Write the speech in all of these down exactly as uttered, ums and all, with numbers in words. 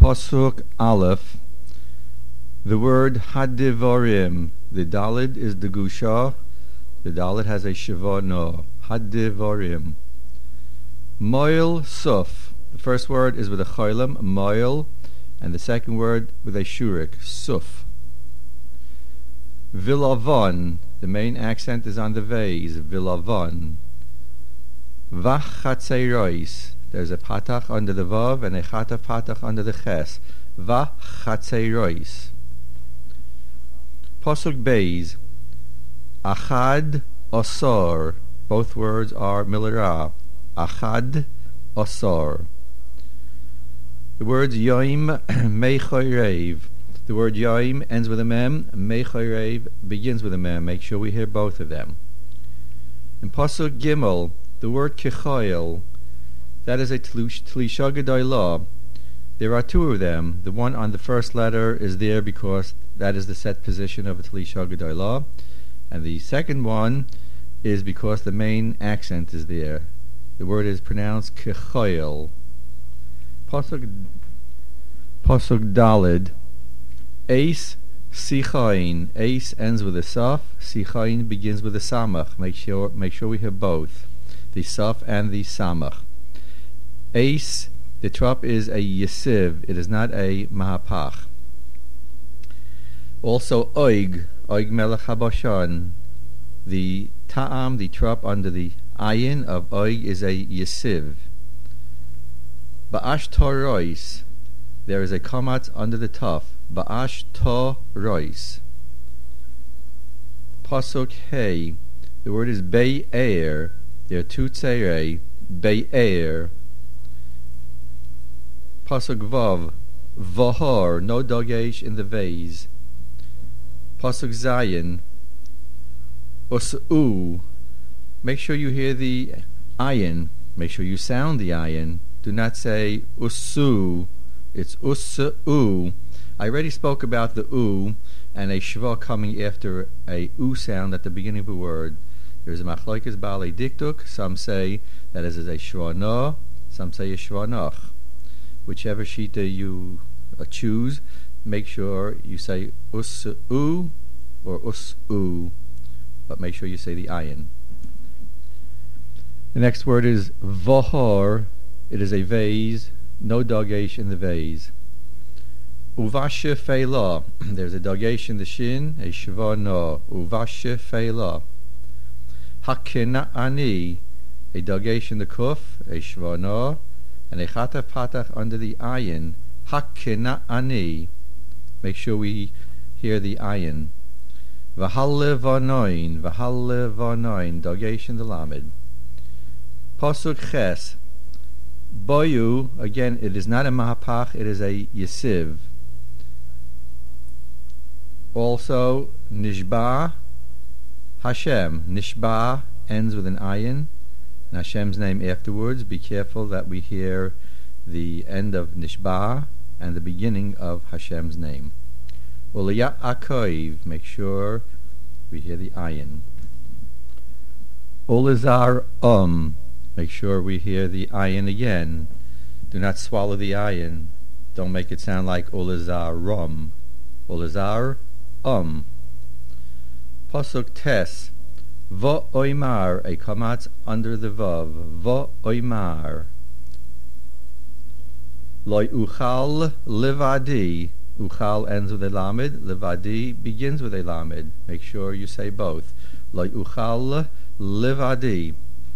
Pasuk Aleph, the word Hadivorim. The Dalid is the Gusha. The Dalid has a Shiva no. Hadivorim. Moil Suf. The first word is with a Cholim, Moil, and the second word with a Shurik, Suf. Vilavon. The main accent is on the V's, Vilavon. Vachatzerois. There's a patach under the vav and a chata patach under the ches. Vachatzerois. Pasuk Beis. Achad osor. Both words are milara. Achad osor. The words yoim mechorev. The word yoim ends with a mem. Mechorev begins with a mem. Make sure we hear both of them. In Pasuk Gimel, the word kichoil, that is a Tlisha Gedolah. There are two of them. The one on the first letter is there because that is the set position of a Tlisha Gedolah, and the second one is because the main accent is there. The word is pronounced Kechoil. Pasuk Pasuk Dalid. Eis Sichain. Eis ends with a Saf. Sichain begins with a Samach. Make sure make sure we hear both, the Saf and the Samach. Eis, the trop is a Yesiv. It is not a Mahapach. Also Oig, Oig Melech HaBashan. The Ta'am, the trop under the Ayin of Oig is a Yesiv. Ba'ash Torois, there is a Kamatz under the Taf. Ba'ash Torois. Pasuk Hey, the word is Be'er. There are two Tzeirei, Be'er. Pasuk Vav, Vahar, no dogesh in the vase. Pasuk Zayin, Us'u. Make sure you hear the ayin. Make sure you sound the ayin. Do not say Us'u. It's Us'u. I already spoke about the U and a shva coming after a U sound at the beginning of a word. There is a machlokes ba'alei diktuk. Some say that is a shvana. Some say a shvanach. Whichever shita you uh, choose, make sure you say us-u or us-u, but make sure you say the ayin. The next word is vahar. It is a vase, no dogesh in the vase. Uvashe feila. There's a dogesh in the shin, a shva no. Uvashe feila. Hakina ani. A dogesh in the kuf, a shva no. And a chata patach under the ayin, hakina ani. Make sure we hear the ayin. V'halle v'anoin, v'halle v'anoin, dogesh in the lamed. Pasuk ches. Boyu, again, it is not a mahapach, it is a yesiv. Also, nishba Hashem. Nishba ends with an ayin. And Hashem's name afterwards. Be careful that we hear the end of Nishba and the beginning of Hashem's name. Ulaya Akoiv. Make sure we hear the ayin. Ulazar Um. Make sure we hear the ayin again. Do not swallow the ayin. Don't make it sound like Ulazar Rum. Ulazar Um. Pasuk Tes. V'oimar, a kamatz under the vav. V'oimar. Loi uchal levadi. Uchal ends with a lamed. Levadi begins with a lamed. Make sure you say both. Loi uchal levadi.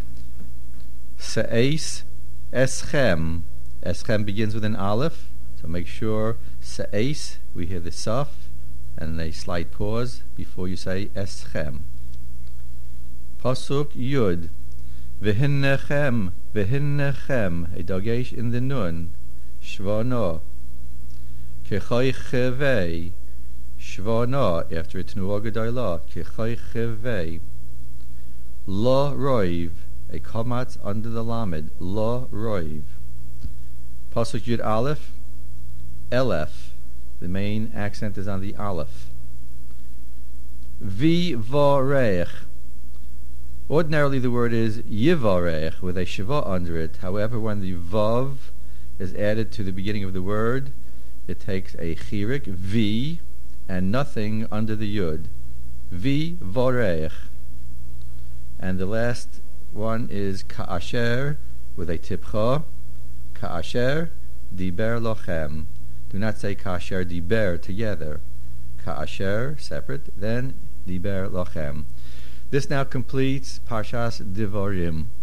Se'es eschem. Eschem begins with an aleph. So make sure se'es, we hear the saf and a slight pause before you say eschem. Pasuk Yud. V'hinnechem, v'hinnechem, a dogesh in the nun. Shvano. Kechoy chevei. Shvano, after a tnuah gedolah. Kechoy chevei. Lo roiv, a kamatz under the lamed. Lo roiv. Pasuk Yud Aleph. Elef. The main accent is on the aleph. V'vorech. Ordinarily the word is yivarech with a shiva under it. However, when the vav is added to the beginning of the word, it takes a chirik, V, and nothing under the yud. V vorech. And the last one is ka'asher, with a tipcha. Ka'asher diber lochem. Do not say ka'asher diber together. Ka'asher, separate, then diber lochem. This now completes Parshas Devarim.